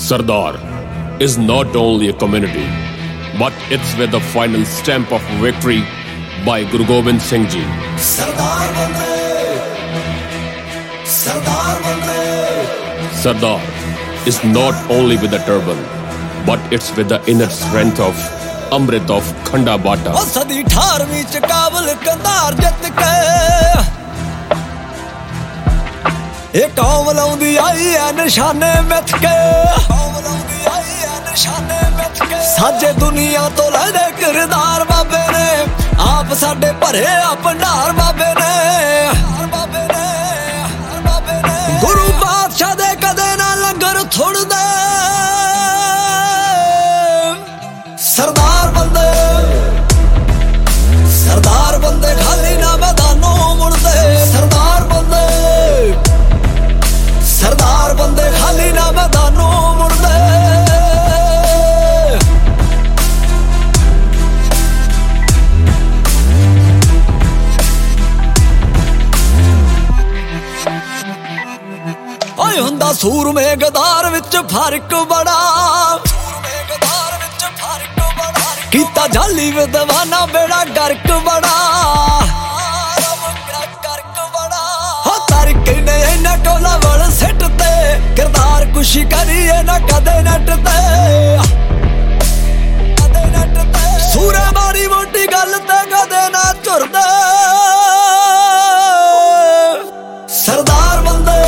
Sardar is not only a community, but it's with the final stamp of victory by Guru Gobind Singh Ji. Sardar Bande, Sardar Bande. Sardar is not only with the turban, but it's with the inner strength of Amrit of Khanda Bata. O sadi 18ਵੀਂ ਚ ਕਾਬਲ ਕੰਧਾਰ ਜਿੱਤ ਕੇ ਇਹ ਕੌਮ ਲਾਉਂਦੀ ਆਈ ਐ ਨਿਸ਼ਾਨੇ ਮਿੱਥ ਕੇ, ਕੌਮ ਲਾਉਂਦੀ ਆਈ ਐ ਨਿਸ਼ਾਨੇ ਮਿੱਥ ਕੇ। ਸਾਜੇ ਦੁਨੀਆ ਤੋਂ ਲੈਦੇ ਕਿਰਦਾਰ ਬਾਬੇ ਨੇ, ਆਪ ਸਾਡੇ ਭਰੇ ਆ ਭੰਡਾਰ ਬਾਬੇ ਨੇ, ਬਾਬੇ ਨੇ, ਬਾਬੇ ਨੇ। ਗੁਰੂ ਪਾਤਸ਼ਾਹ ਦੇ ਕਦੇ ਨਾ ਲੰਗਰ ਥੁੜਦੇ, ਸਰਦਾਰ ਬੰਦੇ, ਸਰਦਾਰ ਬੰਦੇ ਖਾਲੀ ਨਾ ਮੈਦਾਨੋਂ ਮੁੜਦੇ, ਸਰਦਾਰ ਬੰਦੇ, ਸਰਦਾਰ ਬੰਦੇ ਖਾਲੀ ਨਾ ਮੈਦਾਨੋਂ ਮੁੜਦੇ। ਓਏ ਹੁੰਦਾ ਸੂਰਮੇ ਗਦਾਰ ਵਿੱਚ ਫਰਕ ਬੜਾ, ਕੀਤਾ ਜਾਲੀ ਵਿਦਵਾਨਾ ਬੇੜਾ ਗਰਕ ਬੜਾ, ਹੋ ਤਰਕ ਨੇ ਇਹਨਾਂ ਕੋਲਾ ਵਲ ਸਿੱਟ ਤੇ, ਕਿਰਦਾਰ ਕੁਸ਼ੀ ਕਰੀਏ ਨਾ ਕਦੇ ਨੱਟ ਤੇ, ਕਦੇ ਨੱਟ ਤੇ। ਸੂਰੇ ਮਾੜੀ ਮੋਟੀ ਗੱਲ ਤੇ ਕਦੇ ਨਾ ਝੁਰਦੇ, ਸਰਦਾਰ ਬੰਦੇ,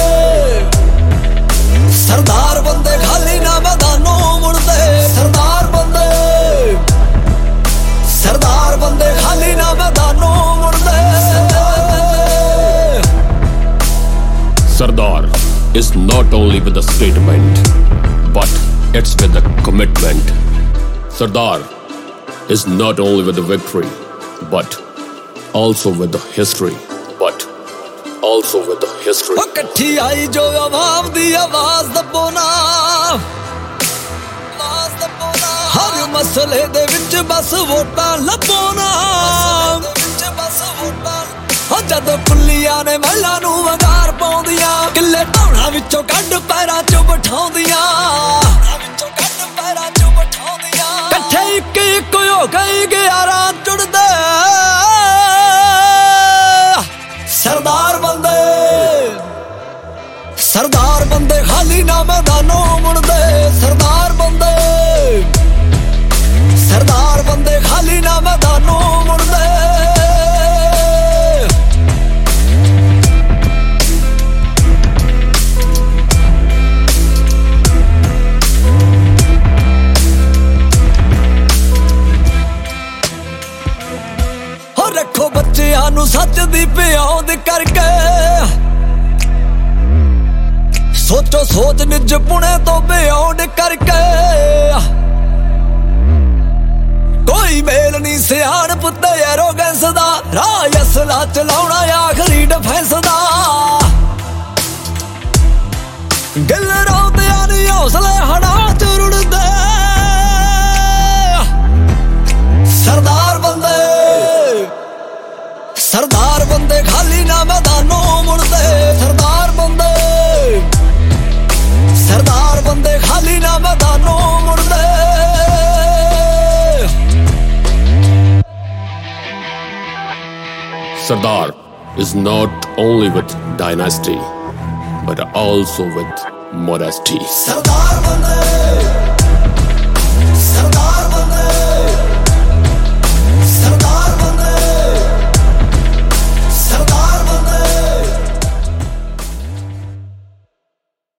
ਸਰਦਾਰ ਬੰਦੇ ਖਾਲੀ ਨਾ ਮੈਦਾਨੋਂ ਮੁੜਦੇ, ਸਰਦਾਰ ਬੰਦੇ, ਸਰਦਾਰ ਬੰਦੇ ਖਾਲੀ ਨਾ ਮੈਦਾਨੋਂ ਮੁੜਦੇ। Sardar is not only with the statement, but it's with the commitment. Sardar is not only with the victory, but also with the history. Also with the history. ਉਹ ਇਕੱਠੀ ਆਈ ਜੋ ਆਵਾਮ ਦੀ ਆਵਾਜ਼ ਦੱਬੋ ਨਾ, ਆਵਾਜ਼ ਦੱਬੋ ਨਾ। ਹਰ ਮਸਲੇ ਦੇ ਵਿੱਚ ਬਸ ਵੋਟਾਂ ਲੱਭੋ ਨਾ, ਉਹ ਜਦੋਂ ਕੁੱਲੀਆਂ ਨੇ ਮਹਿਲਾਂ ਨੂੰ ਵਗਾਰ ਪਾਉਂਦੀਆਂ, ਕਿੱਲੇ ਢਾਉਣਾ ਵਿੱਚੋਂ ਕੱਢ ਪੈਰਾਂ ਚ ਬਿਠਾਉਂਦੀਆਂ, ਇਕੱਠੇ ਇੱਕ ਇੱਕ ਹੋ ਗਈ 11 ਜੁੜਦੇ, ਸਰਦਾਰ ਬੰਦੇ, ਸਰਦਾਰ ਬੰਦੇ ਖਾਲੀ ਨਾ ਮੈਦਾਨੋਂ ਮੁੜਦੇ, ਸਰਦਾਰ ਬੰਦੇ, ਸਰਦਾਰ ਬੰਦੇ ਖਾਲੀ ਨਾ ਮੈਦਾਨੋਂ ਮੁੜਦੇ। ਹੋ ਰੱਖੋ ਬੱਚਿਆਂ ਨੂੰ ਸੱਚ ਦੀ ਪਿਆਉਂਦ ਕਰਕੇ, ਸੋਚੋ ਸੋਚ ਨਿਜ ਪੁਣੇ ਤੋਂ ਬਿਆਉਂਡ ਕਰਕੇ, ਕੋਈ ਮੇਲ ਨਹੀਂ ਸਿਆਣਪ ਤੇ ਐਰੋਗੈਂਸ ਦਾ, ਰਾਹ ਅਸਲਾ ਚਲਾਉਣਾ ਆਖਰੀ ਡਿਫੈਂਸ ਦਾ। ਗਿੱਲ ਰੌਂਦਿਆਂ ਨੀ ਹੌਸਲੇ ਹੜਾਂ ਚ ਰੁੜਦੇ, ਸਰਦਾਰ ਬੰਦੇ, ਸਰਦਾਰ ਬੰਦੇ ਖਾਲੀ ਨਾ ਮੈਦਾਨੋਂ ਮੁੜਦੇ, ਸਰਦਾਰ ਬੰਦੇ, ਸਰਦਾਰ ਬੰਦੇ ਖਾਲੀ ਨਾ ਮੈਦਾਨੋਂ ਮੁੜਦੇ। Sardar is not only with dynasty, but also with modesty. ਸਰਦਾਰ ਬੰਦੇ,